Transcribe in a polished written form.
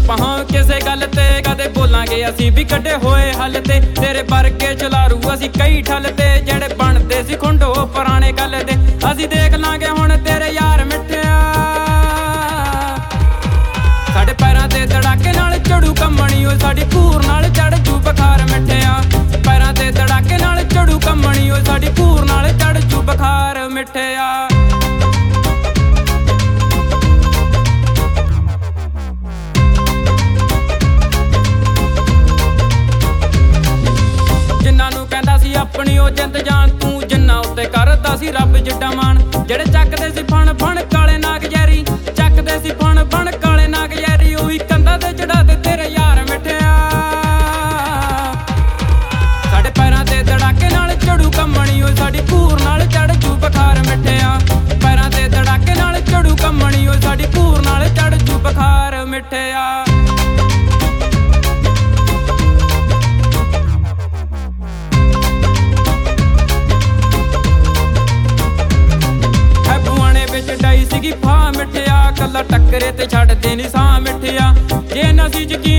पहां किसे गल ते कदे बोलांगे असीं भी कड्डे होए हल ते तेरे वर्गे चलारू असीं कई ठल ते जेड़े बनदे सी खुंडो पुराने गल दे असीं देख लांगे हुण तेरे यार मिठिया साडे पैरां ते धड़ाके नाल झड़ू कम्मणी ओ साडी भूर नाल चढ़ जू बुखार मिठिया पैरां ते धड़ाके नाल झड़ू कम्मणी ओ साडी भूर नाल चढ़ जू बुखार मिठिया अपनी ओ जिंद जान तू जिन्ना उत्ते करदा सी रब जिड्डा मान जेड़े चकदे सी फण फण काले नाग जैरी चकदे सी फण फण काले नाग जैरी ओही कंधा ते चढ़ा दे तेरे यार मिठिया साडे पैरां ते धड़ाके नाल झड़ू कम्मणी ओ साडी भूर नाल चढ़ जू बुखार मिठिया पैरां ते धड़ाके नाल झड़ू कम्मणी ओ साडी भूर नाल चढ़ जू बुखार मिठिया डई सीगी फा मिठिया कला टक्करे ते छड्ड देनी साह मिठिया जे नसी यकीन